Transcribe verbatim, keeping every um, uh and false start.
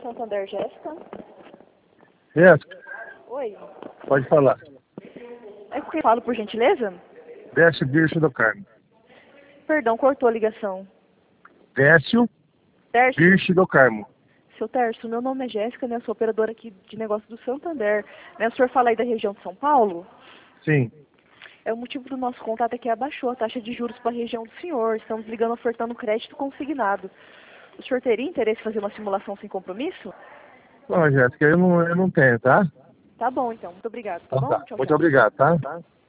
Santander, Jéssica. Jéssica, Oi. pode falar. É que eu falo, por gentileza? Décio Bircho do Carmo. Perdão, cortou a ligação. Décio Tércio? Bircho do Carmo. Seu Tércio, meu nome é Jéssica, né? Eu sou operadora aqui de negócio do Santander. Né? O senhor fala aí da região de São Paulo? Sim. É, o motivo do nosso contato é que abaixou a taxa de juros para a região do senhor. Estamos ligando ofertando crédito consignado. O senhor teria interesse em fazer uma simulação sem compromisso? Não, Jéssica, eu não, eu não tenho, tá? Tá bom, então. Muito obrigado, tá Então bom? tá. Tchau, Muito tchau. obrigado, tá?